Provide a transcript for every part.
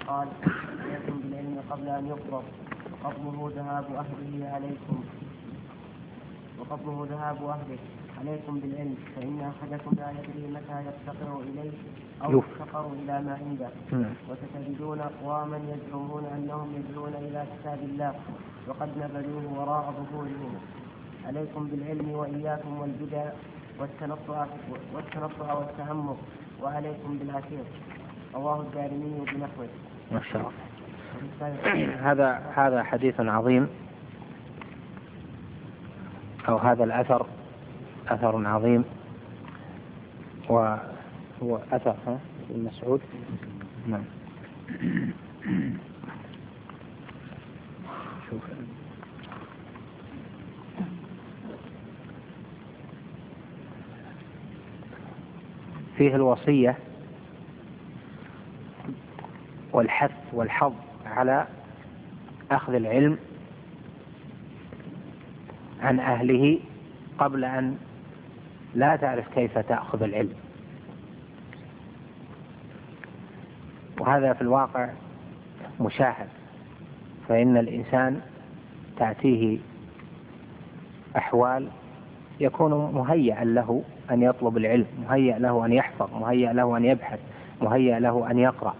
قال: عليكم بالعلم قبل أن يفرض، وقبله ذهاب أهله عليكم بالعلم، فإن أحدكم لا يدري متى يفتقر إليه أو يفتقر إلى ما عنده. وستجدون أقواما يزعمون أنهم يدعون إلى كتاب الله وقد نبذوه وراء ظهورهم. عليكم بالعلم وإياكم والبدع والتنطع والتعمق، وعليكم بالعشير. رواه الدارمي بنحوه. ما شاء الله. هذا حديث عظيم، أو هذا الأثر أثر عظيم، وهو أثر ابن مسعود. نعم. شوف. فيه الوصية والحث والحظ على أخذ العلم عن أهله قبل أن لا تعرف كيف تأخذ العلم. وهذا في الواقع مشاهد، فإن الإنسان تأتيه أحوال يكون مهيئا له أن يطلب العلم، مهيئ له أن يحفظ، مهيئ له أن يبحث، مهيئ له أن يقرأ،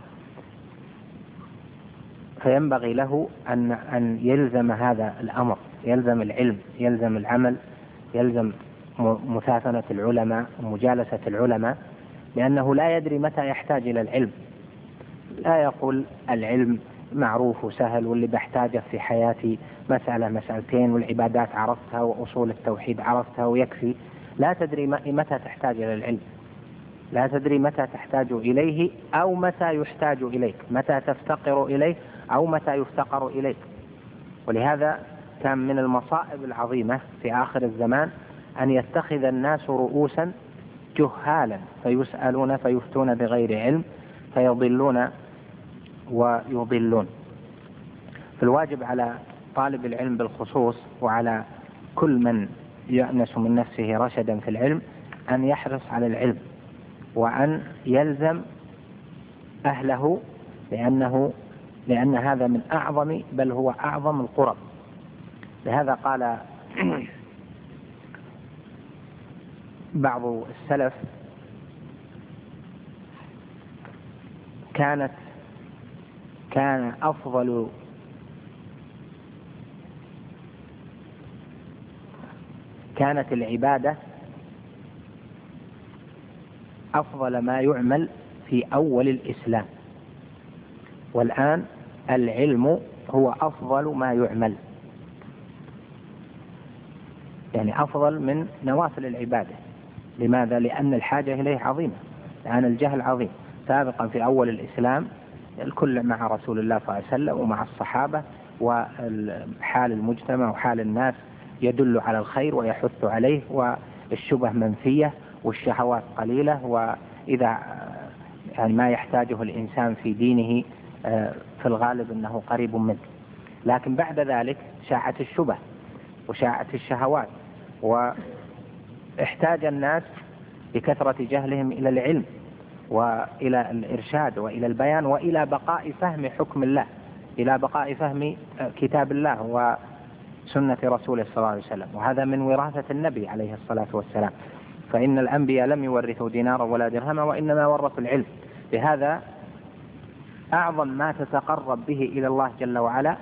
فينبغي له أن يلزم هذا الأمر، يلزم العلم، يلزم العمل، يلزم مثاثنة العلماء ومجالسة العلماء، لأنه لا يدري متى يحتاج إلى العلم. لا يقول العلم معروف وسهل واللي بحتاجه في حياتي مسألة مسألتين والعبادات عرفتها وأصول التوحيد عرفتها ويكفي. لا تدري متى تحتاج إلى العلم، لا تدري متى تحتاج إليه أو متى يحتاج إليك، متى تفتقر إليه أو متى يفتقر إليك. ولهذا كان من المصائب العظيمة في آخر الزمان أن يتخذ الناس رؤوسا جهالا فيسألون فيفتون بغير علم فيضلون ويضلون. فالواجب على طالب العلم بالخصوص وعلى كل من يأنس من نفسه رشدا في العلم أن يحرص على العلم وأن يلزم أهله، لأن هذا من أعظم بل هو أعظم القرب. لهذا قال بعض السلف: كانت العبادة أفضل ما يعمل في أول الإسلام، والآن العلم هو أفضل ما يعمل، يعني أفضل من نوافل العبادة. لماذا؟ لأن الحاجة إليه عظيمة، لأن الجهل عظيم. سابقا في أول الإسلام الكل مع رسول الله صلى الله عليه وسلم ومع الصحابة، وحال المجتمع وحال الناس يدل على الخير ويحث عليه، والشبه منفية والشهوات قليلة، وإذا يعني ما يحتاجه الإنسان في دينه في الغالب أنه قريب منه. لكن بعد ذلك شاعت الشبه وشاعت الشهوات، واحتاج الناس بكثرة جهلهم إلى العلم وإلى الإرشاد وإلى البيان وإلى بقاء فهم حكم الله، إلى بقاء فهم كتاب الله وسنة رسوله صلى الله عليه وسلم. وهذا من وراثة النبي عليه الصلاة والسلام، فإن الأنبياء لم يورثوا دينارا ولا درهما وإنما ورثوا العلم. بهذا أعظم ما تتقرب به إلى الله جل وعلا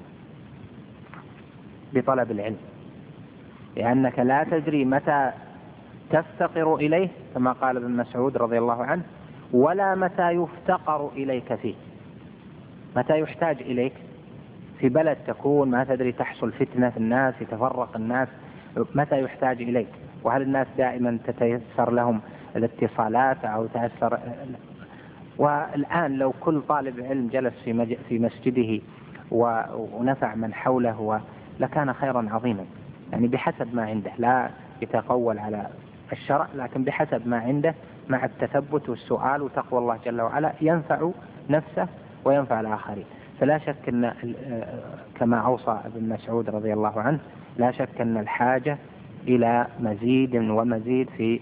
بطلب العلم، لأنك لا تدري متى تفتقر إليه كما قال ابن مسعود رضي الله عنه، ولا متى يفتقر إليك فيه. متى يحتاج إليك في بلد تكون ما تدري، تحصل فتنة في الناس، يتفرق الناس، متى يحتاج إليك؟ وهل الناس دائما تتيسر لهم الاتصالات أو تأثر؟ والآن لو كل طالب علم جلس في مسجده ونفع من حوله لكان خيرا عظيما، يعني بحسب ما عنده، لا يتقول على الشرع، لكن بحسب ما عنده مع التثبت والسؤال وتقوى الله جل وعلا ينفع نفسه وينفع الآخرين. فلا شك أن كما أوصى ابن مسعود رضي الله عنه، لا شك أن الحاجة إلى مزيد ومزيد في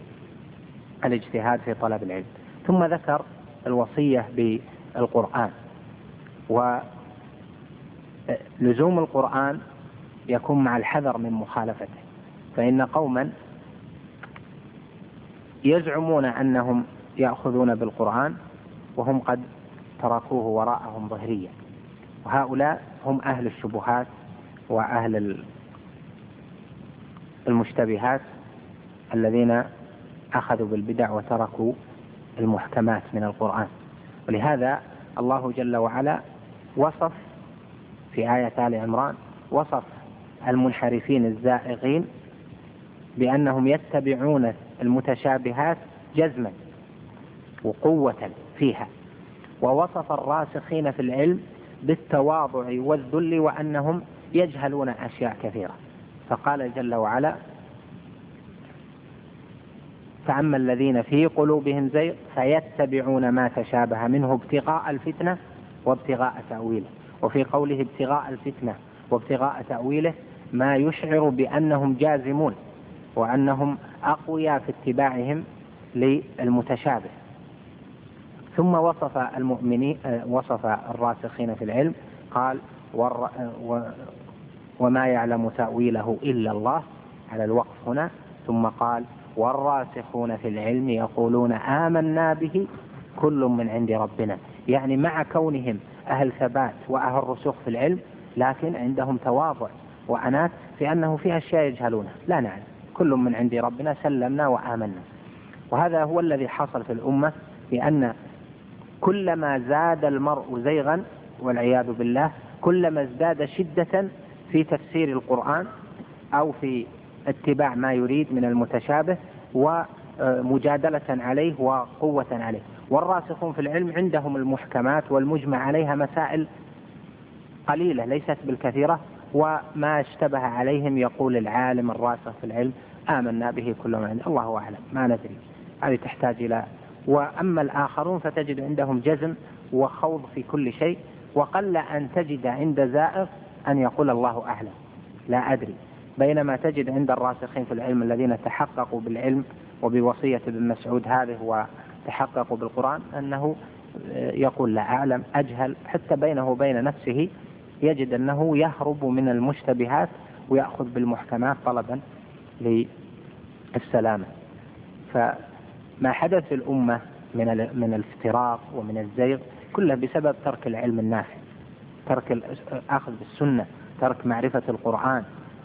الاجتهاد في طلب العلم. ثم ذكر الوصية بالقرآن، ولزوم القرآن يكون مع الحذر من مخالفته، فإن قوما يزعمون أنهم يأخذون بالقرآن وهم قد تركوه وراءهم ظهريا، وهؤلاء هم أهل الشبهات وأهل المشتبهات الذين أخذوا بالبدع وتركوا المحكمات من القرآن. ولهذا الله جل وعلا وصف في آية آل عمران وصف المنحرفين الزائغين بأنهم يتبعون المتشابهات جزما وقوة فيها، ووصف الراسخين في العلم بالتواضع والذل وأنهم يجهلون أشياء كثيرة، فقال جل وعلا: فأما الذين في قلوبهم زيغ فيتبعون ما تشابه منه ابتغاء الفتنة وابتغاء تأويله. وفي قوله ابتغاء الفتنة وابتغاء تأويله ما يشعر بأنهم جازمون وأنهم أقوياء في اتباعهم للمتشابه. ثم وصف المؤمنين وصف الراسخين في العلم قال: وما يعلم تأويله إلا الله، على الوقف هنا. ثم قال: والراسخون في العلم يقولون آمنا به كل من عند ربنا، يعني مع كونهم أهل ثبات وأهل رسوخ في العلم، لكن عندهم تواضع وأنات في أنه فيها أشياء يجهلونها، لا نعلم، كل من عند ربنا سلمنا وآمنا. وهذا هو الذي حصل في الأمة، لأن كلما زاد المرء زيغا والعياذ بالله كلما ازداد شدة في تفسير القرآن أو في اتباع ما يريد من المتشابه ومجادلة عليه وقوة عليه. والراسخون في العلم عندهم المحكمات والمجمع عليها مسائل قليلة ليست بالكثيرة، وما اشتبه عليهم يقول العالم الراسخ في العلم آمنا به كل من عند الله أعلم، ما ندري، هذه تحتاج إلى. وأما الآخرون فتجد عندهم جزم وخوض في كل شيء، وقل أن تجد عند زائغ أن يقول الله أعلم، لا أدري، بينما تجد عند الراسخين في العلم الذين تحققوا بالعلم وبوصية ابن مسعود هذه وتحققوا بالقرآن أنه يقول لا أعلم، أجهل، حتى بينه وبين نفسه يجد أنه يهرب من المشتبهات ويأخذ بالمحكمات طلبا للسلامة. فما حدث في الأمة من الافتراق ومن الزيغ كله بسبب ترك العلم النافع، ترك الأخذ بالسنة، ترك معرفة القرآن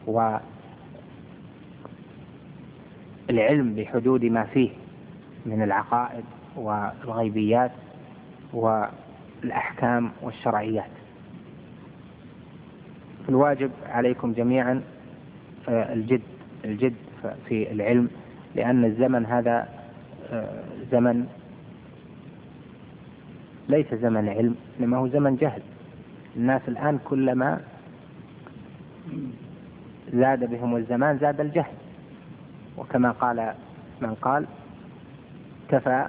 والعلم بحدود ما فيه من العقائد والغيبيات والأحكام والشرعيات. الواجب عليكم جميعا الجد في العلم، لأن الزمن هذا زمن ليس زمن علم، إنما هو زمن جهل. الناس الآن كلما زاد بهم الزمان زاد الجهل، وكما قال من قال: كفى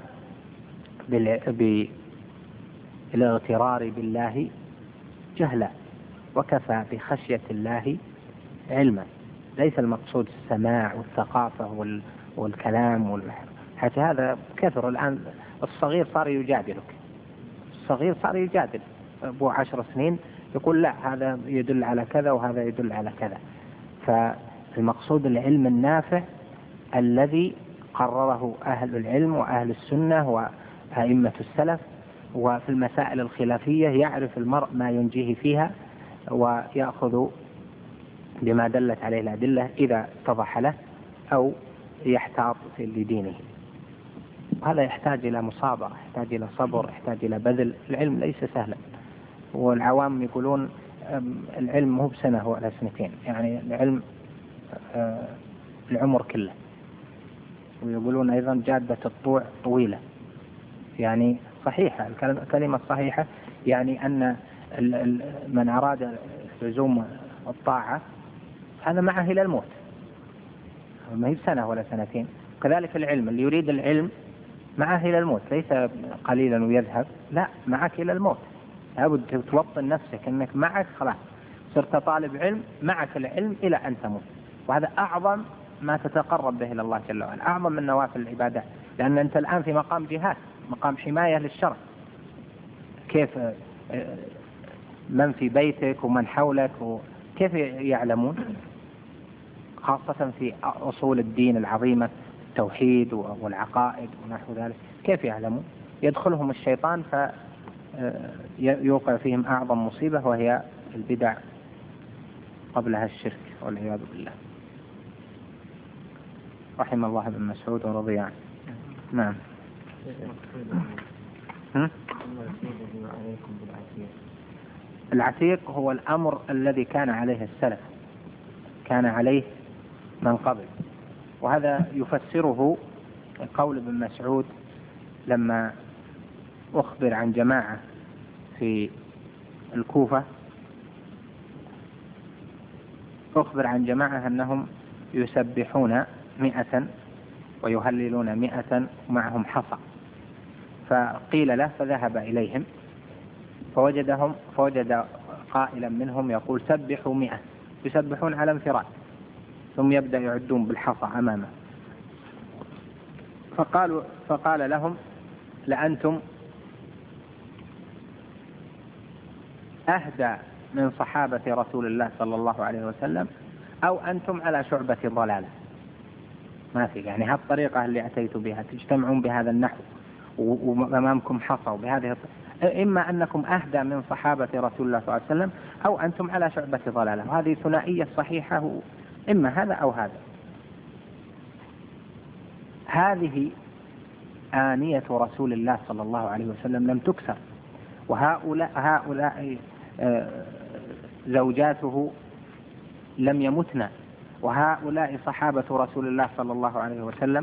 بالاغترار بالله جهلا وكفى بخشية الله علما. ليس المقصود السماع والثقافة والكلام حتى هذا كثر الآن. الصغير صار يجادلك، الصغير صار يجادل، أبو 10 سنين يقول لا هذا يدل على كذا وهذا يدل على كذا. فالمقصود العلم النافع الذي قرره أهل العلم وأهل السنة وأئمة السلف، وفي المسائل الخلافية يعرف المرء ما ينجيه فيها ويأخذ بما دلت عليه الأدلة إذا اتضح له أو يحتاط في لدينه. هذا يحتاج إلى مصابرة، يحتاج إلى صبر، يحتاج إلى بذل. العلم ليس سهلا، والعوام يقولون العلم مو بسنة ولا سنتين، يعني العلم العمر كله. ويقولون أيضا جادة الطوع طويلة، يعني صحيحة الكلمة صحيحة، يعني أن من أراد لزوم الطاعة هذا معه إلى الموت، ما هي بسنة ولا سنتين. كذلك العلم اللي يريد العلم معه إلى الموت، ليس قليلا ويذهب، لا، معك إلى الموت. لابد توطن نفسك أنك معك خلاص صرت طالب علم، معك العلم إلى أن تموت. وهذا أعظم ما تتقرب به إلى الله جل وعلا، أعظم من نوافل العبادات، لأن أنت الآن في مقام جهاد، مقام حماية للشرع. كيف من في بيتك ومن حولك، كيف يعلمون؟ خاصة في أصول الدين العظيمة، التوحيد والعقائد ونحو ذلك، كيف يعلمون؟ يدخلهم الشيطان فيوقع فيهم أعظم مصيبة، وهي البدع قبلها الشرك والعياذ بالله. رحم الله ابن مسعود ورضي عنه. نعم. العتيق هو الأمر الذي كان عليه السلف، كان عليه من قبل، وهذا يفسره قول ابن مسعود لما أخبر عن جماعة في الكوفة، أخبر عن جماعة أنهم يسبحون 100 ويهللون 100 ومعهم حصى، فقيل له فذهب إليهم فوجد قائلا منهم يقول سبحوا 100، يسبحون على انفراد، ثم يبدأ يعدون بالحصى أمامه، فقال لهم لأنتم أهدى من صحابة رسول الله صلى الله عليه وسلم، أو أنتم على شعبة ضلالة. ما في، يعني هالطريقة اللي أتيت بها تجتمعون بهذا النحو وأمامكم حصى بهذه، إما أنكم أهدى من صحابة رسول الله صلى الله عليه وسلم، أو أنتم على شعبة ضلالة. وهذه ثنائية صحيحة، إما هذا أو هذا. هذه آنية رسول الله صلى الله عليه وسلم لم تكسر، وهؤلاء زوجاته لم يمتن، وهؤلاء صحابة رسول الله صلى الله عليه وسلم.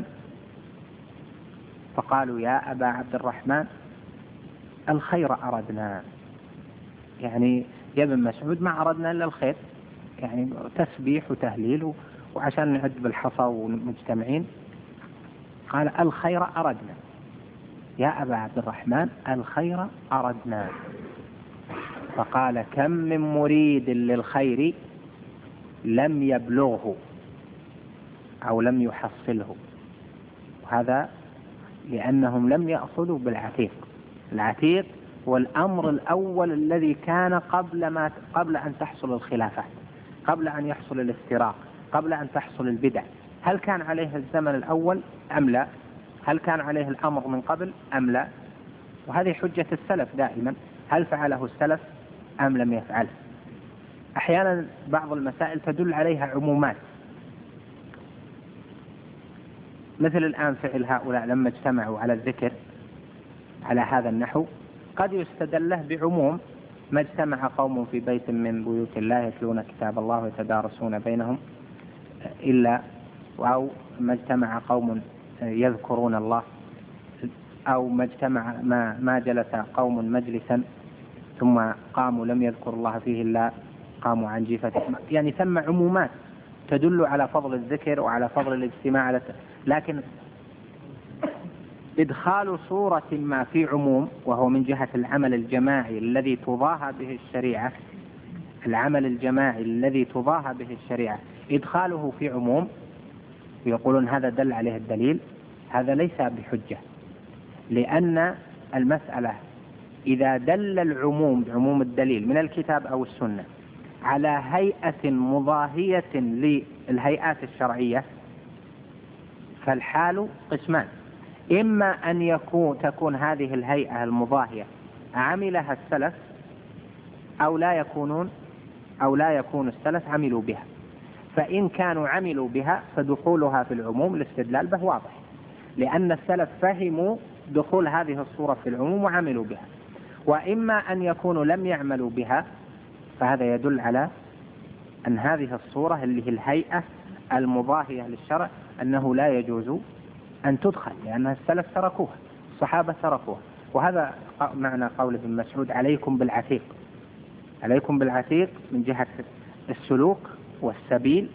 فقالوا يا أبا عبد الرحمن الخير أردنا، يعني يا ابن مسعود ما أردنا إلا الخير، يعني تسبيح وتهليل وعشان نعد بالحصى ومجتمعين. قال الخير أردنا يا أبا عبد الرحمن، الخير أردنا. فقال كم من مريد للخير لم يبلغه أو لم يحصله. وهذا لأنهم لم يأخذوا بالعتيق. العتيق هو الأمر الأول الذي كان قبل أن تحصل الخلافات، قبل أن يحصل الافتراق، قبل أن تحصل البدع. هل كان عليه الزمن الأول أم لا؟ هل كان عليه الأمر من قبل أم لا؟ وهذه حجة السلف دائما، هل فعله السلف أم لم يفعله؟ أحيانا بعض المسائل تدل عليها عمومات، مثل الآن فعل هؤلاء لما اجتمعوا على الذكر على هذا النحو، قد يستدل له بعموم ما اجتمع قوم في بيت من بيوت الله يتلون كتاب الله ويتدارسون بينهم إلا، أو ما اجتمع قوم يذكرون الله، أو ما جلس قوم مجلسا ثم قاموا لم يذكر الله فيه إلا قاموا عن جيفته. يعني ثم عمومات تدل على فضل الذكر وعلى فضل الاجتماع، لكن إدخال صورة ما في عموم، وهو من جهة العمل الجماعي الذي تضاهى به الشريعة، العمل الجماعي الذي تضاهى به الشريعة، إدخاله في عموم ويقولون هذا دل عليه الدليل، هذا ليس بحجة. لأن المسألة إذا دل العموم بعموم الدليل من الكتاب أو السنة على هيئة مضاهية للهيئات الشرعية، فالحال قسمان: إما أن تكون هذه الهيئة المضاهية عملها السلف، أو لا يكون السلف عملوا بها. فإن كانوا عملوا بها فدخولها في العموم الاستدلال به واضح، لأن السلف فهموا دخول هذه الصورة في العموم وعملوا بها. وإما أن يكونوا لم يعملوا بها، فهذا يدل على أن هذه الصورة اللي هي الهيئة المضاهية للشرع أنه لا يجوز أن تدخل، لأن السلف تركوها، الصحابة تركوها. وهذا معنى قول ابن مسعود عليكم بالعتيق. عليكم بالعتيق من جهة السلوك والسبيل،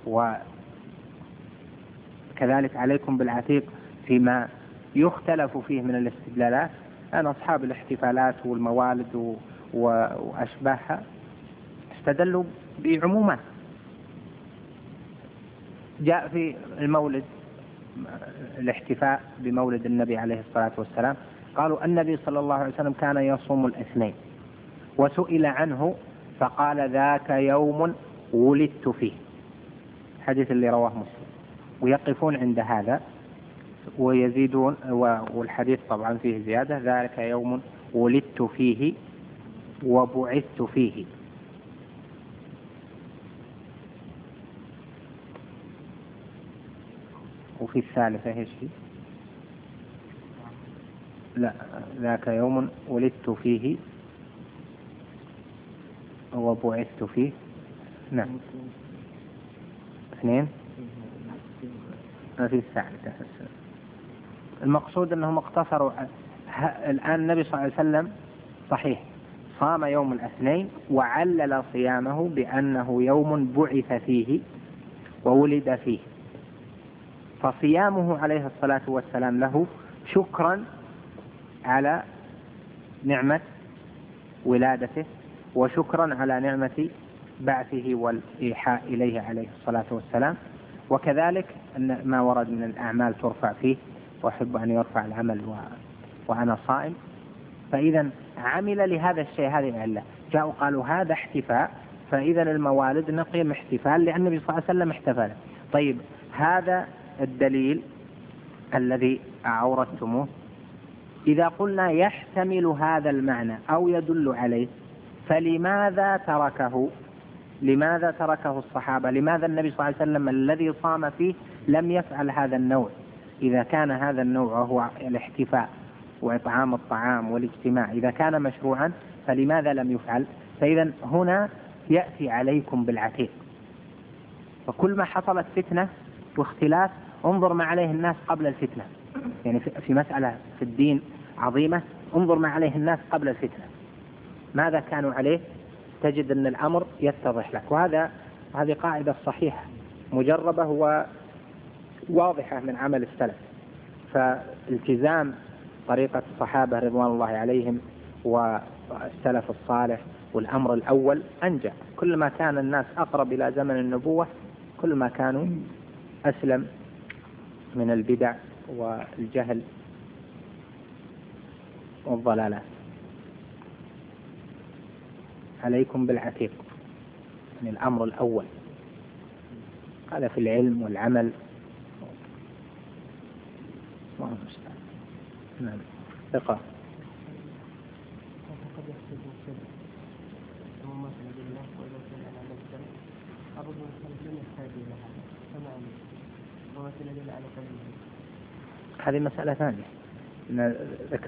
وكذلك عليكم بالعتيق فيما يختلف فيه من الاستدلالات. أن أصحاب الاحتفالات والموالد وأشباهها استدلوا بعمومات. جاء في المولد الاحتفاء بمولد النبي عليه الصلاة والسلام، قالوا النبي صلى الله عليه وسلم كان يصوم الاثنين وسئل عنه فقال ذاك يوم ولدت فيه، الحديث اللي رواه مسلم. ويقفون عند هذا ويزيدون، والحديث طبعا فيه زيادة، ذلك يوم ولدت فيه وبعثت فيه. وفي الثالثة ايش فيه؟ لا، ذاك يوم ولدت فيه وبعثت فيه. نعم، 2 ما في الثالثة. المقصود أنهم اقتصروا. الآن النبي صلى الله عليه وسلم صحيح صام يوم الاثنين وعلل صيامه بأنه يوم بعث فيه وولد فيه، فصيامه عليه الصلاة والسلام له شكرا على نعمة ولادته وشكرا على نعمة بعثه والإيحاء إليه عليه الصلاة والسلام. وكذلك أن ما ورد من الأعمال ترفع فيه، وأحب أن يرفع العمل وأنا صائم. فإذا عمل لهذا الشيء، هذه العلة. جاءوا قالوا هذا احتفاء، فإذا الموالد نقيم احتفال لأن النبي صلى الله عليه وسلم احتفل. طيب هذا الدليل الذي أوردتموه إذا قلنا يحتمل هذا المعنى أو يدل عليه، فلماذا تركه؟ لماذا تركه الصحابة؟ لماذا النبي صلى الله عليه وسلم الذي صام فيه لم يفعل هذا النوع؟ إذا كان هذا النوع وهو الاحتفاء وإطعام الطعام والاجتماع إذا كان مشروعا فلماذا لم يفعل؟ فإذا هنا يأتي عليكم بالعتيق. فكل ما حصلت فتنة واختلاف انظر ما عليه الناس قبل الفتنة، يعني في مسألة في الدين عظيمة انظر ما عليه الناس قبل الفتنة، ماذا كانوا عليه، تجد أن الأمر يتضح لك. هذه قاعدة صحيحة مجربة وواضحة من عمل السلف. فالتزام طريقة الصحابة رضوان الله عليهم والسلف الصالح والأمر الأول أنجع. كل ما كان الناس أقرب إلى زمن النبوة كل ما كانوا أسلم من البدع والجهل والضلالات. عليكم بالعتيق، يعني الأمر الأول، هذا في العلم والعمل. الله المستعان. نعم. ثقة. هذه مسألة ثانية.